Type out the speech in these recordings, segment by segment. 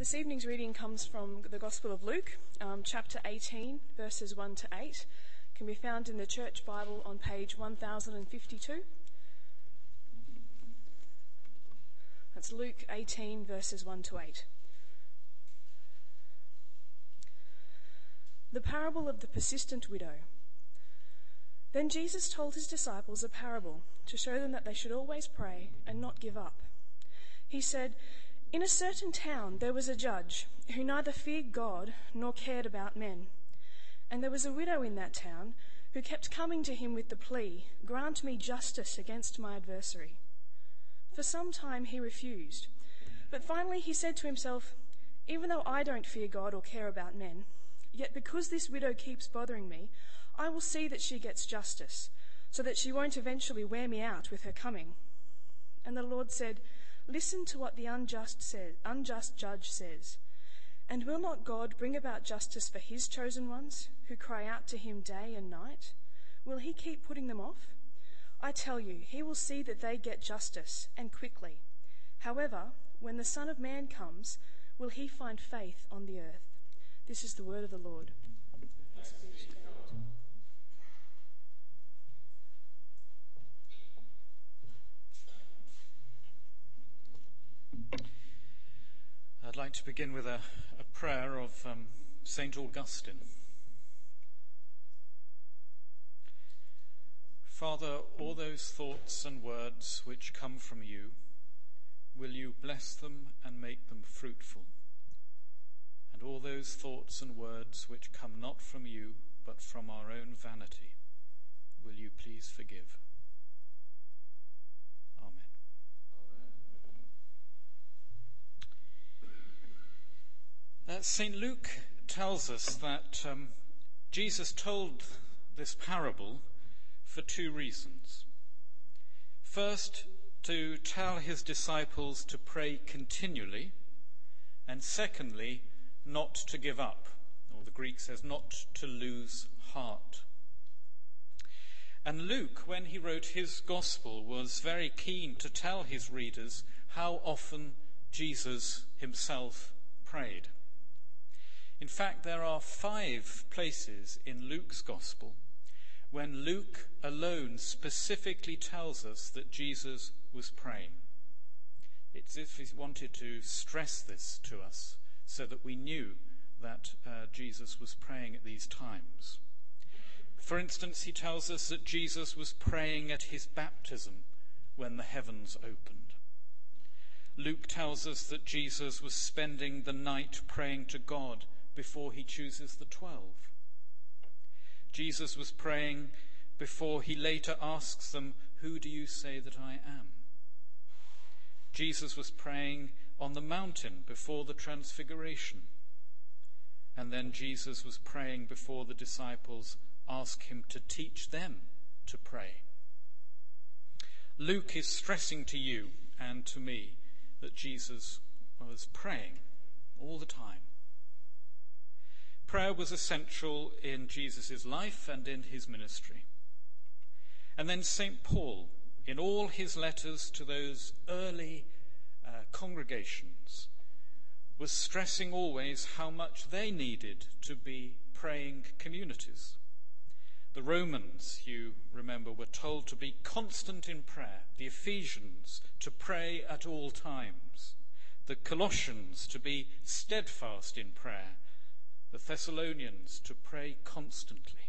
This evening's reading comes from the Gospel of Luke, chapter 18, verses 1 to 8. Can be found in the Church Bible on page 1052. That's Luke 18, verses 1 to 8. The parable of the persistent widow. Then Jesus told his disciples a parable to show them that they should always pray and not give up. He said, "In a certain town there was a judge who neither feared God nor cared about men. And there was a widow in that town who kept coming to him with the plea, 'Grant me justice against my adversary.' For some time he refused. But finally he said to himself, 'Even though I don't fear God or care about men, yet because this widow keeps bothering me, I will see that she gets justice, so that she won't eventually wear me out with her coming.' And the Lord said, 'Listen to what the unjust judge says. And will not God bring about justice for his chosen ones, who cry out to him day and night? Will he keep putting them off? I tell you, he will see that they get justice, and quickly. However, when the Son of Man comes, will he find faith on the earth?' This is the word of the Lord." Thanks be to God. I'd like to begin with a prayer of St. Augustine. Father, all those thoughts and words which come from you, will you bless them and make them fruitful? And all those thoughts and words which come not from you, but from our own vanity, will you please forgive? Amen. St. Luke tells us that Jesus told this parable for two reasons. First, to tell his disciples to pray continually, and secondly, not to give up, or the Greek says not to lose heart. And Luke, when he wrote his gospel, was very keen to tell his readers how often Jesus himself prayed. In fact, there are 5 places in Luke's gospel when Luke alone specifically tells us that Jesus was praying. It's as if he wanted to stress this to us so that we knew that Jesus was praying at these times. For instance, he tells us that Jesus was praying at his baptism when the heavens opened. Luke tells us that Jesus was spending the night praying to God before he chooses the 12. Jesus was praying before he later asks them, "Who do you say that I am?" Jesus was praying on the mountain before the transfiguration. And then Jesus was praying before the disciples asked him to teach them to pray. Luke is stressing to you and to me that Jesus was praying all the time. Prayer was essential in Jesus' life and in his ministry. And then St. Paul, in all his letters to those early congregations, was stressing always how much they needed to be praying communities. The Romans, you remember, were told to be constant in prayer. The Ephesians, to pray at all times. The Colossians, to be steadfast in prayer. The Thessalonians, to pray constantly.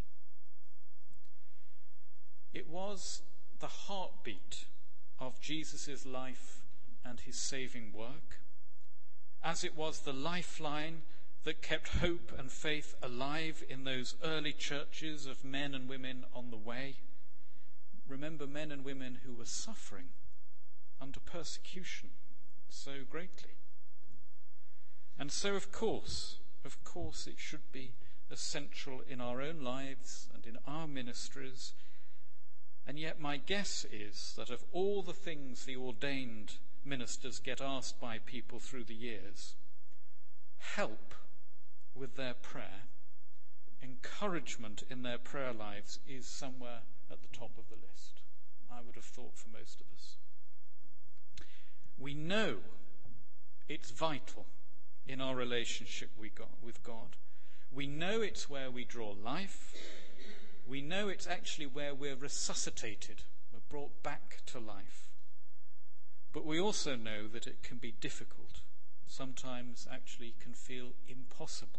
It was the heartbeat of Jesus' life and his saving work, as it was the lifeline that kept hope and faith alive in those early churches of men and women on the way. Remember men and women who were suffering under persecution so greatly. And so, of course, it should be essential in our own lives and in our ministries. And yet my guess is that of all the things the ordained ministers get asked by people through the years, help with their prayer, encouragement in their prayer lives is somewhere at the top of the list, I would have thought, for most of us. We know it's vital in our relationship with God. We know it's where we draw life. We know it's actually where we're resuscitated, we're brought back to life. But we also know that it can be difficult, sometimes actually can feel impossible.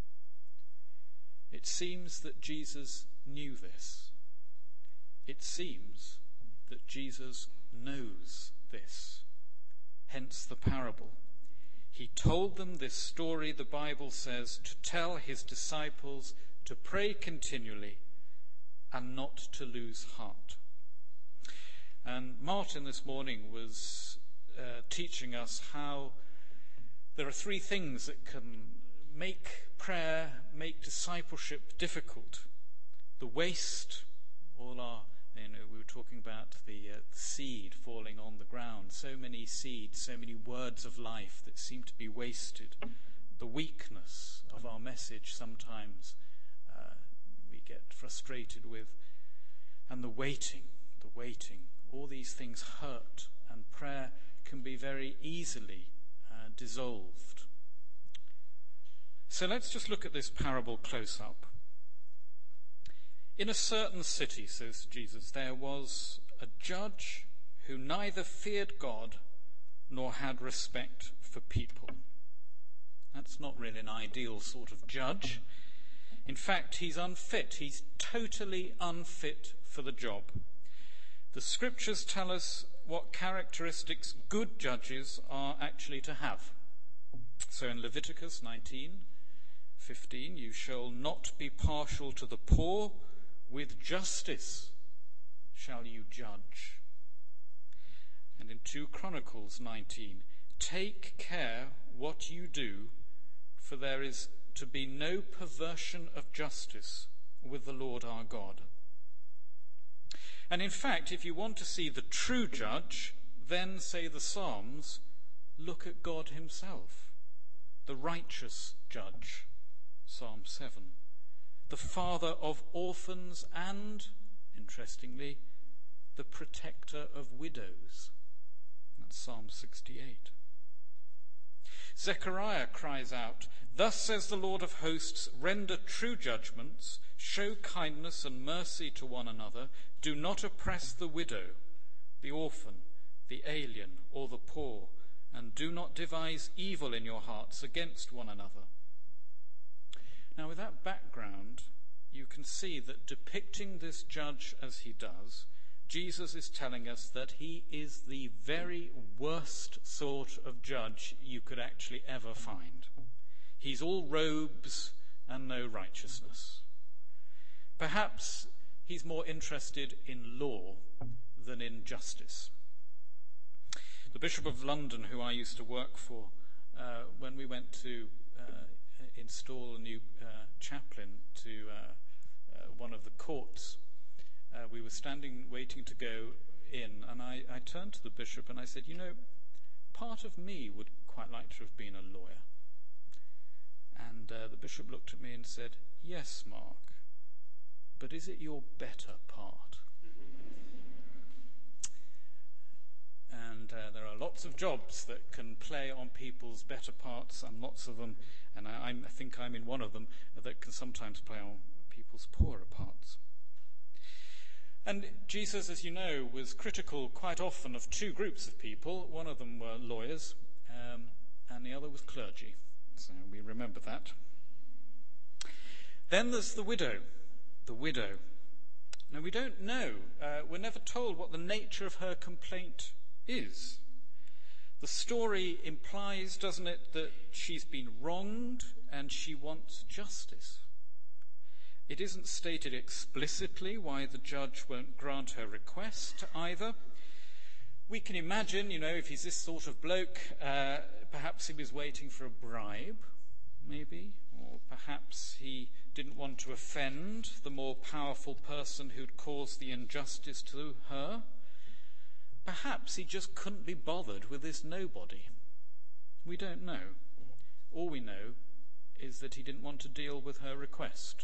It seems that Jesus knew this. It seems that Jesus knows this. Hence the parable. He told them this story, the Bible says, to tell his disciples to pray continually and not to lose heart. And Martin this morning was teaching us how there are three things that can make prayer, make discipleship difficult. The waste, we were talking about the seed falling on the ground. So many seeds, so many words of life that seem to be wasted. The weakness of our message sometimes we get frustrated with. And the waiting. All these things hurt, and prayer can be very easily dissolved. So let's just look at this parable close up. In a certain city, says Jesus, there was a judge who neither feared God nor had respect for people. That's not really an ideal sort of judge. In fact, he's unfit. He's totally unfit for the job. The scriptures tell us what characteristics good judges are actually to have. So in Leviticus 19:15, you shall not be partial to the poor, with justice shall you judge. And in 2 Chronicles 19, take care what you do, for there is to be no perversion of justice with the Lord our God. And in fact, if you want to see the true judge, then, say the Psalms, look at God himself, the righteous judge, Psalm 7, the father of orphans and, interestingly, the protector of widows. That's Psalm 68. Zechariah cries out, thus says the Lord of hosts, render true judgments, show kindness and mercy to one another, do not oppress the widow, the orphan, the alien, or the poor, and do not devise evil in your hearts against one another. Now, with that background, you can see that depicting this judge as he does, Jesus is telling us that he is the very worst sort of judge you could actually ever find. He's all robes and no righteousness. Perhaps he's more interested in law than in justice. The Bishop of London, who I used to work for, when we went to install a new chaplain to one of the courts, we were standing waiting to go in, and I turned to the bishop and I said, part of me would quite like to have been a lawyer. And the bishop looked at me and said, yes, Mark, but is it your better part? And there are lots of jobs that can play on people's better parts, and lots of them, and I think I'm in one of them, that can sometimes play on people's poorer parts. And Jesus, as you know, was critical quite often of two groups of people. One of them were lawyers, and the other was clergy. So we remember that. Then there's the widow. The widow. Now, we don't know. We're never told what the nature of her complaint is. The story implies, doesn't it, that she's been wronged and she wants justice. It isn't stated explicitly why the judge won't grant her request either. We can imagine, if he's this sort of bloke, perhaps he was waiting for a bribe, maybe, or perhaps he didn't want to offend the more powerful person who'd caused the injustice to her. Perhaps he just couldn't be bothered with this nobody. We don't know. All we know is that he didn't want to deal with her request.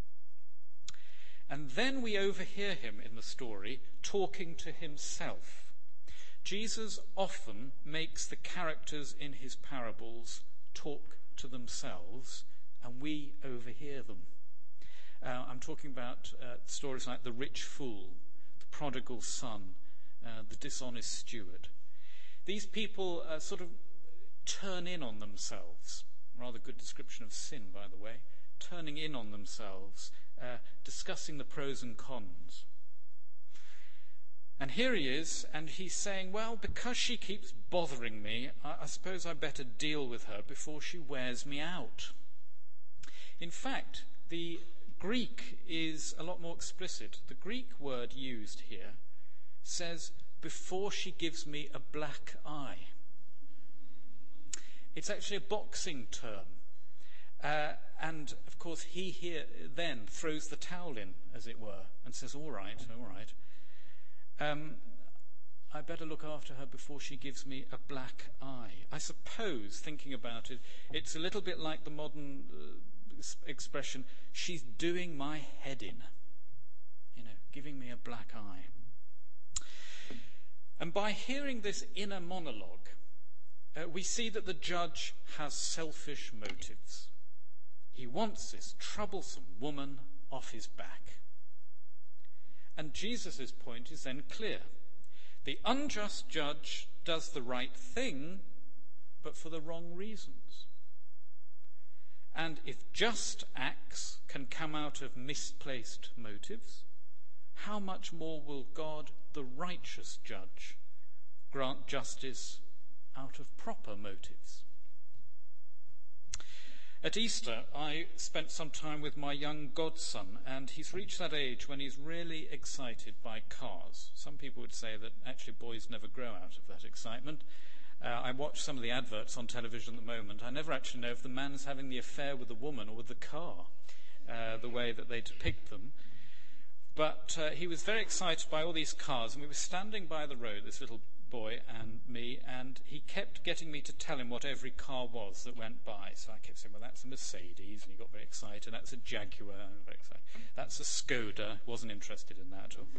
And then we overhear him in the story talking to himself. Jesus often makes the characters in his parables talk to themselves and we overhear them. I'm talking about stories like the rich fool, the prodigal son, the dishonest steward. These people sort of turn in on themselves. Rather good description of sin, by the way. Turning in on themselves, discussing the pros and cons. And here he is, and he's saying, well, because she keeps bothering me, I suppose I better deal with her before she wears me out. In fact, the Greek is a lot more explicit. The Greek word used here says, before she gives me a black eye. It's actually a boxing term. And, of course, he here then throws the towel in, as it were, and says, all right. I better look after her before she gives me a black eye. I suppose, thinking about it, it's a little bit like the modern expression, she's doing my head in, giving me a black eye. And by hearing this inner monologue, we see that the judge has selfish motives. He wants this troublesome woman off his back. And Jesus' point is then clear. The unjust judge does the right thing, but for the wrong reasons. And if just acts can come out of misplaced motives, how much more will God, the righteous judge, grant justice out of proper motives? At Easter, I spent some time with my young godson, and he's reached that age when he's really excited by cars. Some people would say that actually boys never grow out of that excitement. I watch some of the adverts on television at the moment. I never actually know if the man's having the affair with the woman or with the car, the way that they depict them. But he was very excited by all these cars, and we were standing by the road, this little boy and me, and he kept getting me to tell him what every car was that went by. So I kept saying, well, that's a Mercedes, and he got very excited. That's a Jaguar, and very excited. That's a Skoda. Wasn't interested in that at all.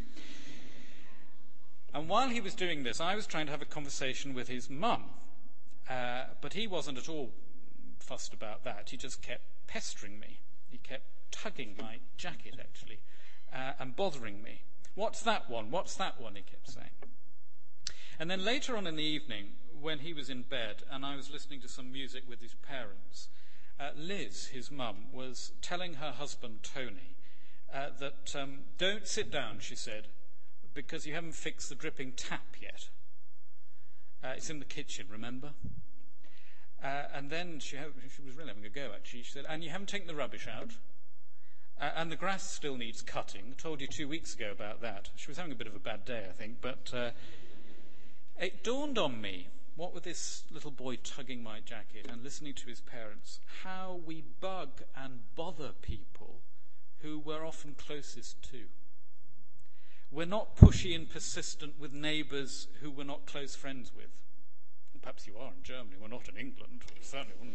And while he was doing this, I was trying to have a conversation with his mum, but he wasn't at all fussed about that. He just kept pestering me. He kept tugging my jacket, actually, and bothering me. What's that one? What's that one? He kept saying. And then later on in the evening, when he was in bed and I was listening to some music with his parents, Liz, his mum, was telling her husband, Tony, that don't sit down, she said, because you haven't fixed the dripping tap yet. It's in the kitchen, remember? And then she was really having a go, actually. She said, and you haven't taken the rubbish out. And the grass still needs cutting. I told you 2 weeks ago about that. She was having a bit of a bad day, I think. But it dawned on me, what with this little boy tugging my jacket and listening to his parents, how we bug and bother people who we're often closest to. We're not pushy and persistent with neighbours who we're not close friends with. And perhaps you are in Germany, we're not in England. Certainly wouldn't.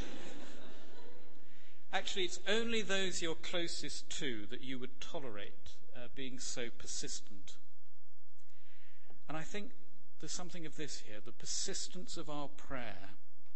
Actually, it's only those you're closest to that you would tolerate being so persistent. And I think there's something of this here. The persistence of our prayer,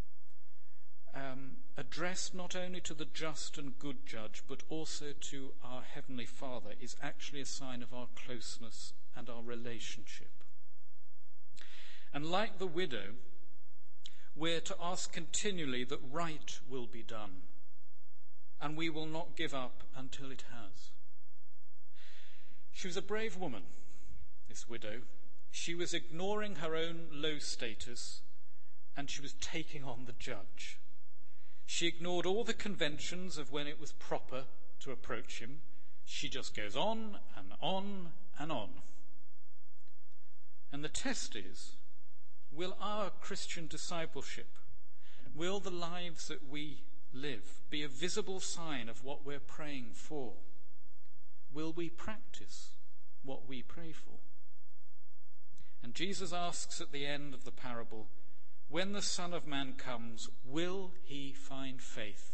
addressed not only to the just and good judge, but also to our Heavenly Father, is actually a sign of our closeness and our relationship. And like the widow, we're to ask continually that right will be done, and we will not give up until it has. She was a brave woman, this widow. She was ignoring her own low status, and she was taking on the judge. She ignored all the conventions of when it was proper to approach him. She just goes on and on and on. And the test is, will our Christian discipleship, will the lives that we live be a visible sign of what we're praying for? Will we practice what we pray for? And Jesus asks at the end of the parable, when the Son of Man comes, will he find faith?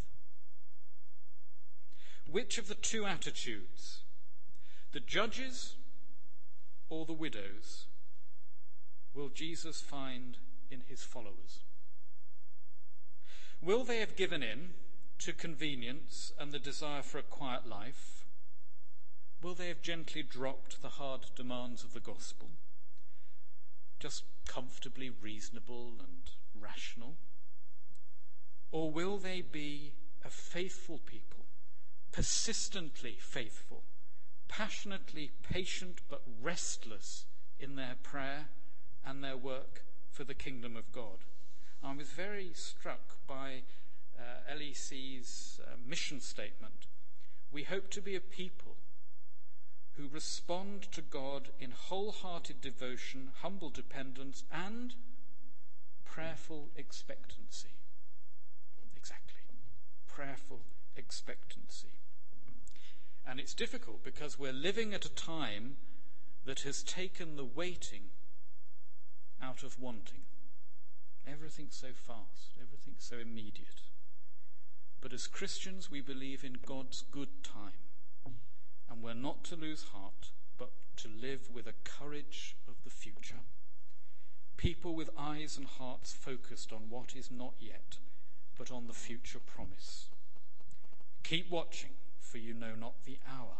Which of the two attitudes, the judges or the widows, will Jesus find in his followers? Will they have given in to convenience and the desire for a quiet life? Will they have gently dropped the hard demands of the gospel, just comfortably reasonable and rational? Or will they be a faithful people, persistently faithful, passionately patient but restless in their prayer and their work for the kingdom of God? I was very struck by LEC's mission statement. We hope to be a people who respond to God in wholehearted devotion, humble dependence, and prayerful expectancy. Exactly. Prayerful expectancy. And it's difficult because we're living at a time that has taken the waiting out of wanting. Everything's so fast, everything's so immediate. But as Christians, we believe in God's good time. And we're not to lose heart, but to live with a courage of the future. People with eyes and hearts focused on what is not yet, but on the future promise. Keep watching, for you know not the hour.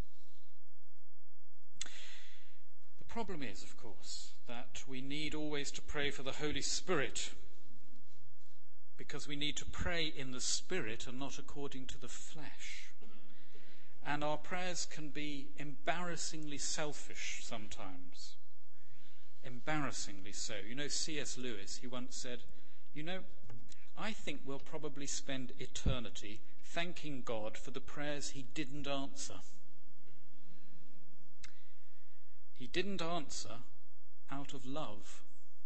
The problem is, of course, that we need always to pray for the Holy Spirit, because we need to pray in the Spirit and not according to the flesh. And our prayers can be embarrassingly selfish sometimes. Embarrassingly so. You know, C.S. Lewis, he once said, I think we'll probably spend eternity thanking God for the prayers he didn't answer. He didn't answer out of love.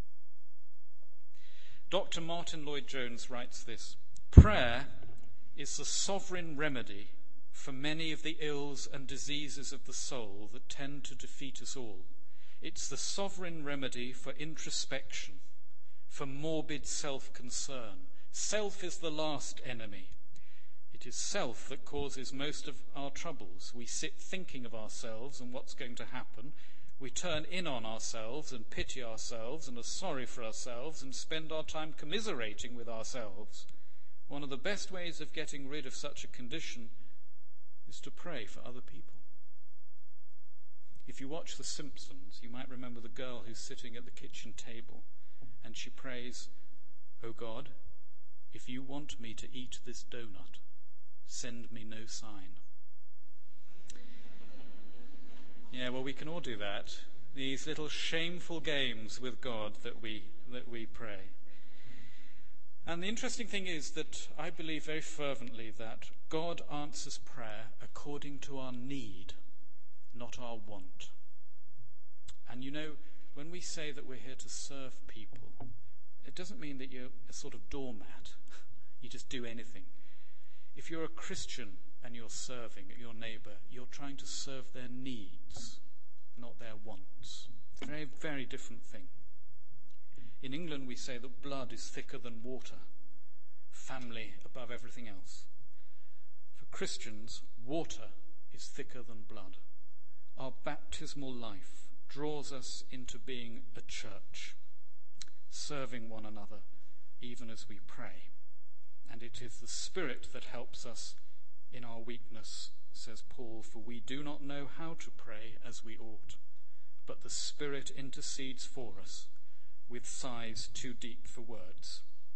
Dr. Martin Lloyd-Jones writes this: prayer is the sovereign remedy for many of the ills and diseases of the soul that tend to defeat us all. It's the sovereign remedy for introspection, for morbid self-concern. Self is the last enemy. It is self that causes most of our troubles. We sit thinking of ourselves and what's going to happen. We turn in on ourselves and pity ourselves and are sorry for ourselves and spend our time commiserating with ourselves. One of the best ways of getting rid of such a condition is to pray for other people. If you watch The Simpsons, you might remember the girl who's sitting at the kitchen table and she prays, "Oh God, if you want me to eat this donut, send me no sign." Yeah, well, we can all do that. These little shameful games with God that we pray. And the interesting thing is that I believe very fervently that God answers prayer according to our need, not our want. And when we say that we're here to serve people, it doesn't mean that you're a sort of doormat. You just do anything. If you're a Christian and you're serving your neighbour, you're trying to serve their needs, not their wants. It's a very, very different thing. In England, we say that blood is thicker than water, family above everything else. For Christians, water is thicker than blood. Our baptismal life draws us into being a church, serving one another even as we pray. And it is the Spirit that helps us in our weakness, says Paul, for we do not know how to pray as we ought, but the Spirit intercedes for us with sighs too deep for words.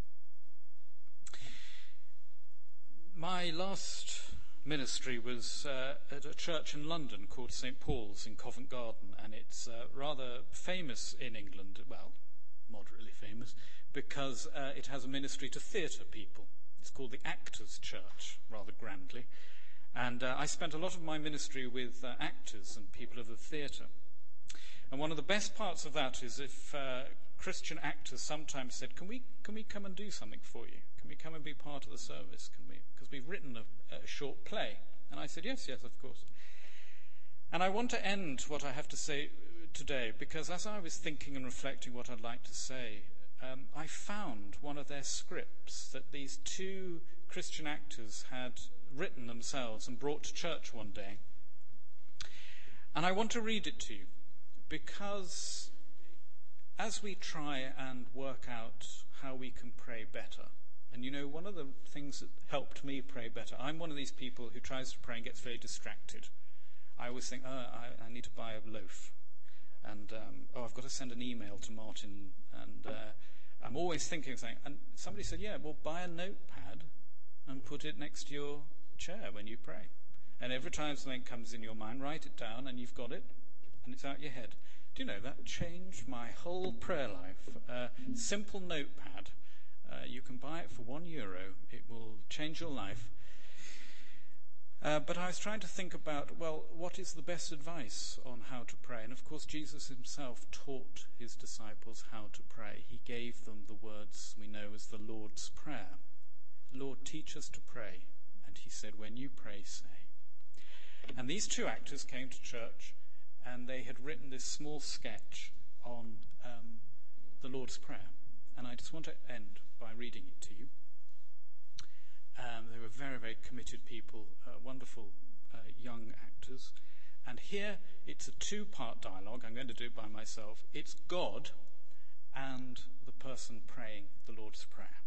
My last ministry was at a church in London called St. Paul's in Covent Garden, and it's rather famous in England, well, moderately famous, because it has a ministry to theatre people. It's called the Actors' Church, rather grandly. And I spent a lot of my ministry with actors and people of the theatre. And one of the best parts of that is if Christian actors sometimes said, can we come and do something for you? Can we come and be part of the service? Because we've written a short play. And I said, yes, of course. And I want to end what I have to say today, because as I was thinking and reflecting what I'd like to say, I found one of their scripts that these two Christian actors had written themselves and brought to church one day. And I want to read it to you, because as we try and work out how we can pray better, And you know, one of the things that helped me pray better, I'm one of these people who tries to pray and gets very distracted. I always think, I need to buy a loaf. And, I've got to send an email to Martin. And I'm always thinking of something. And somebody said, yeah, well, buy a notepad and put it next to your chair when you pray. And every time something comes in your mind, write it down and you've got it. And it's out your head. Do you know, that changed my whole prayer life. Simple notepad. You can buy it for €1. It will change your life. But I was trying to think about, well, what is the best advice on how to pray? And of course, Jesus himself taught his disciples how to pray. He gave them the words we know as the Lord's Prayer. Lord, teach us to pray. And he said, when you pray, say. And these two actors came to church, and they had written this small sketch on the Lord's Prayer. And I just want to end by reading it to you. They were very, very committed people, wonderful young actors. And here it's a two-part dialogue. I'm going to do it by myself. It's God and the person praying the Lord's Prayer.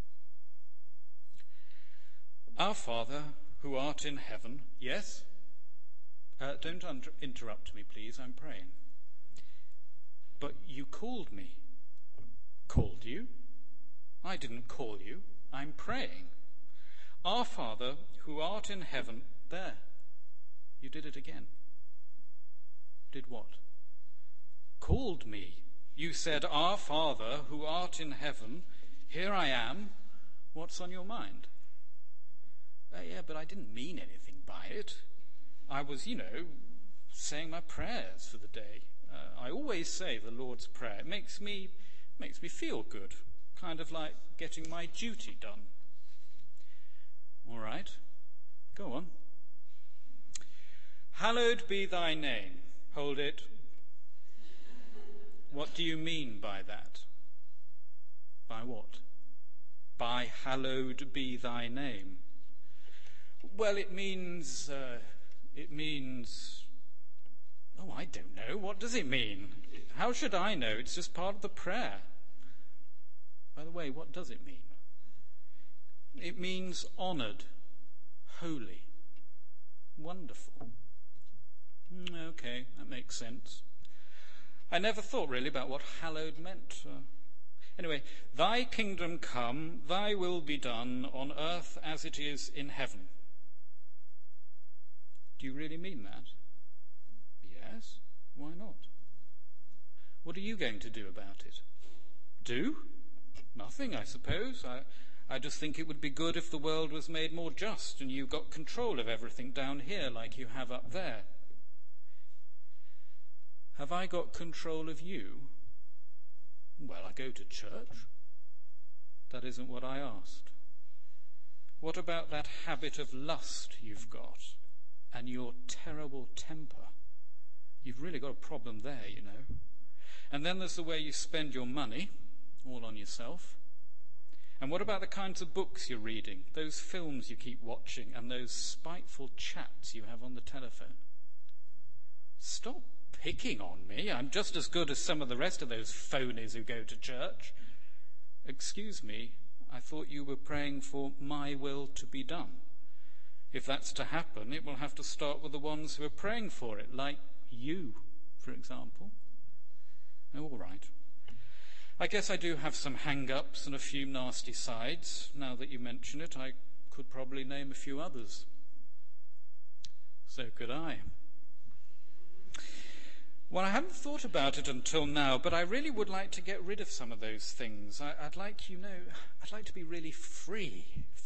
Our Father, who art in heaven, yes? Don't interrupt me, please. I'm praying. But you called me. Called you? I didn't call you. I'm praying. Our Father, who art in heaven, there. You did it again. Did what? Called me. You said, Our Father, who art in heaven, here I am. What's on your mind? Yeah, but I didn't mean anything by it. I was, saying my prayers for the day. I always say the Lord's Prayer. It makes me feel good, kind of like getting my duty done. All right, go on. Hallowed be thy name. Hold it. What do you mean by that? By what? By hallowed be thy name. Well, it means, I don't know. What does it mean? How should I know? It's just part of the prayer. By the way, what does it mean? It means honoured, holy, wonderful. Okay, that makes sense. I never thought really about what hallowed meant. Anyway, thy kingdom come, thy will be done on earth as it is in heaven. Do you really mean that? Yes, why not? What are you going to do about it? Do? Nothing, I suppose. I just think it would be good if the world was made more just and you got control of everything down here like you have up there. Have I got control of you? Well, I go to church. That isn't what I asked. What about that habit of lust you've got and your terrible temper? You've really got a problem there, And then there's the way you spend your money, all on yourself. And what about the kinds of books you're reading, those films you keep watching, and those spiteful chats you have on the telephone? Stop picking on me. I'm just as good as some of the rest of those phonies who go to church. Excuse me, I thought you were praying for my will to be done. If that's to happen, it will have to start with the ones who are praying for it, like you, for example. Oh, all right. I guess I do have some hang-ups and a few nasty sides. Now that you mention it, I could probably name a few others. So could I. Well, I hadn't thought about it until now, but I really would like to get rid of some of those things. I'd like to be really free.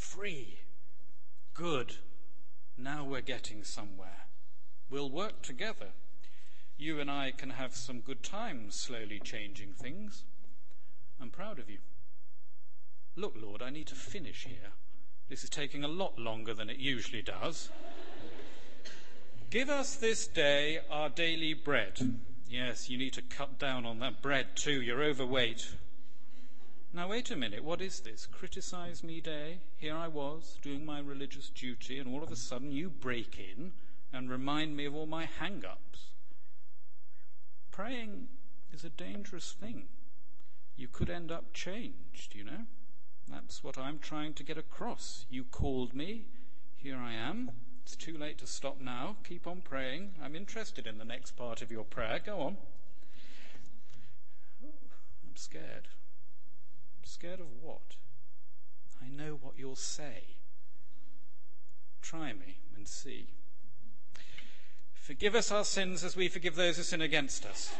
Good. Now we're getting somewhere. We'll work together. You and I can have some good times slowly changing things. I'm proud of you. Look, Lord, I need to finish here. This is taking a lot longer than it usually does. Give us this day our daily bread. Yes, you need to cut down on that bread too. You're overweight. Now, wait a minute. What is this? Criticize me day? Here I was, doing my religious duty, and all of a sudden you break in and remind me of all my hang-ups. Praying is a dangerous thing. You could end up changed, That's what I'm trying to get across. You called me. Here I am. It's too late to stop now. Keep on praying. I'm interested in the next part of your prayer. Go on. I'm scared. Scared of what? I know what you'll say. Try me and see. Forgive us our sins as we forgive those who sin against us.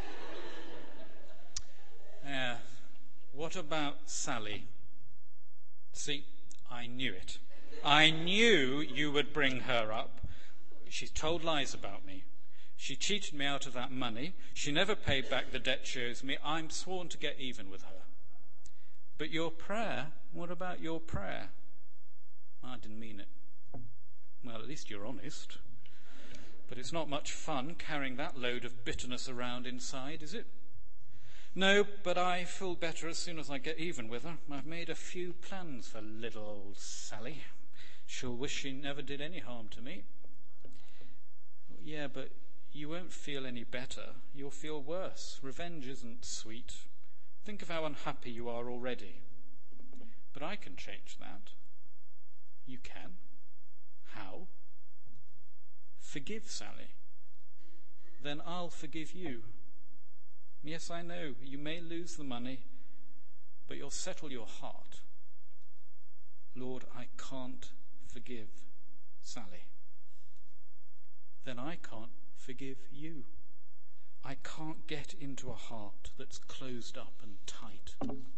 What about Sally? See, I knew it. I knew you would bring her up. She's told lies about me. She cheated me out of that money. She never paid back the debt she owes me. I'm sworn to get even with her. But your prayer, what about your prayer? I didn't mean it. Well, at least you're honest. But it's not much fun carrying that load of bitterness around inside, is it? No, but I feel better as soon as I get even with her. I've made a few plans for little old Sally. She'll wish she never did any harm to me. Yeah, but you won't feel any better. You'll feel worse. Revenge isn't sweet. Think of how unhappy you are already. But I can change that. You can. How? Forgive Sally. Then I'll forgive you. Yes, I know, you may lose the money, but you'll settle your heart. Lord, I can't forgive Sally. Then I can't forgive you. I can't get into a heart that's closed up and tight.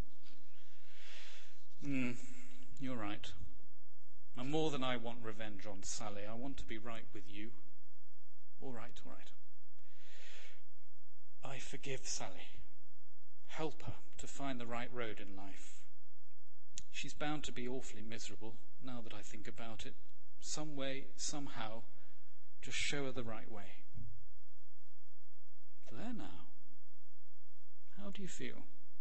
You're right. And more than I want revenge on Sally, I want to be right with you. All right. I forgive Sally. Help her to find the right road in life. She's bound to be awfully miserable, now that I think about it. Some way, somehow, just show her the right way. There now. How do you feel?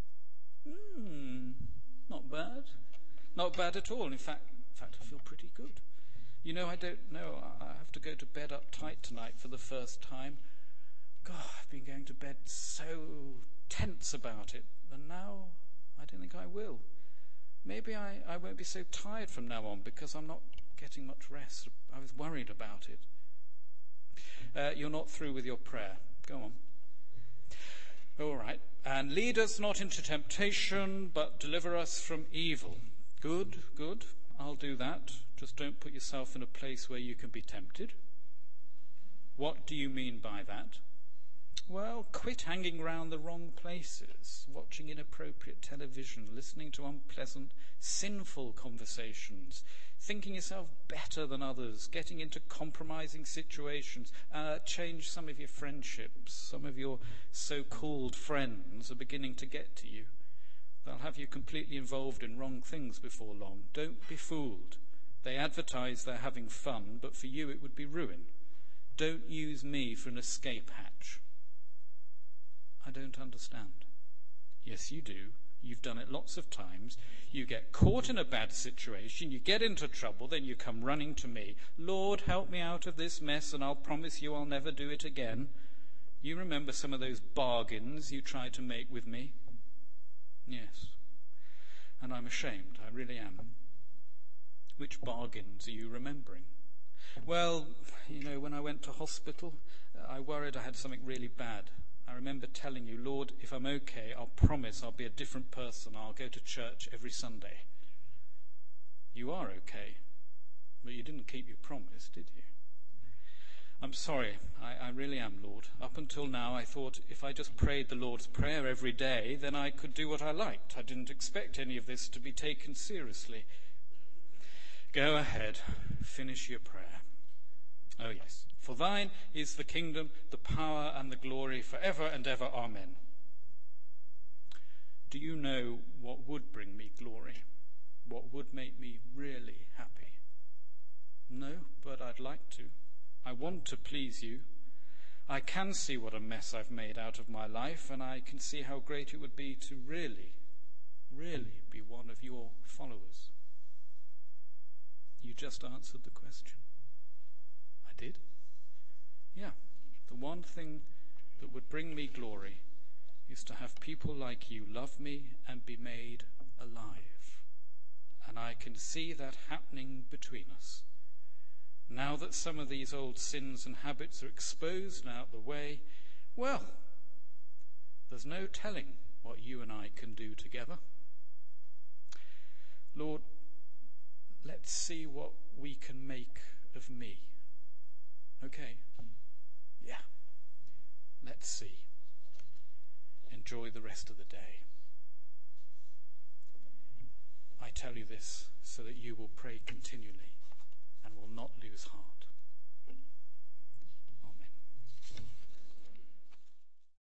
Not bad. Not bad at all. In fact, I feel pretty good. You know, I don't know. I have to go to bed uptight tonight for the first time. God, I've been going to bed so tense about it, and now I don't think I will. Maybe I won't be so tired from now on because I'm not getting much rest. I was worried about it. You're not through with your prayer. Go on. All right. And lead us not into temptation, but deliver us from evil. Good. I'll do that. Just don't put yourself in a place where you can be tempted. What do you mean by that? Well, quit hanging around the wrong places, watching inappropriate television, listening to unpleasant, sinful conversations, thinking yourself better than others, getting into compromising situations. Change some of your friendships. Some of your so-called friends are beginning to get to you. They'll have you completely involved in wrong things before long. Don't be fooled. They advertise they're having fun, but for you it would be ruin. Don't use me for an escape hatch. I don't understand. Yes, you do. You've done it lots of times. You get caught in a bad situation, you get into trouble, then you come running to me. Lord, help me out of this mess, and I'll promise you I'll never do it again. You remember some of those bargains you tried to make with me? Yes. And I'm ashamed, I really am. Which bargains are you remembering? Well, when I went to hospital, I worried I had something really bad. I remember telling you, Lord, if I'm okay, I'll promise I'll be a different person. I'll go to church every Sunday. You are okay, but you didn't keep your promise, did you? I'm sorry, I really am, Lord. Up until now, I thought if I just prayed the Lord's Prayer every day, then I could do what I liked. I didn't expect any of this to be taken seriously. Go ahead, finish your prayer. Oh yes. For thine is the kingdom, the power, and the glory forever and ever. Amen. Do you know what would bring me glory? What would make me really happy? No, but I'd like to. I want to please you. I can see what a mess I've made out of my life, and I can see how great it would be to really be one of your followers. You just answered the question. I did? Yeah, the one thing that would bring me glory is to have people like you love me and be made alive. and I can see that happening between us. Now that some of these old sins and habits are exposed and out of the way, well, there's no telling what you and I can do together. Lord, let's see what we can make of me. Okay? Yeah. Let's see. Enjoy the rest of the day. I tell you this so that you will pray continually and will not lose heart.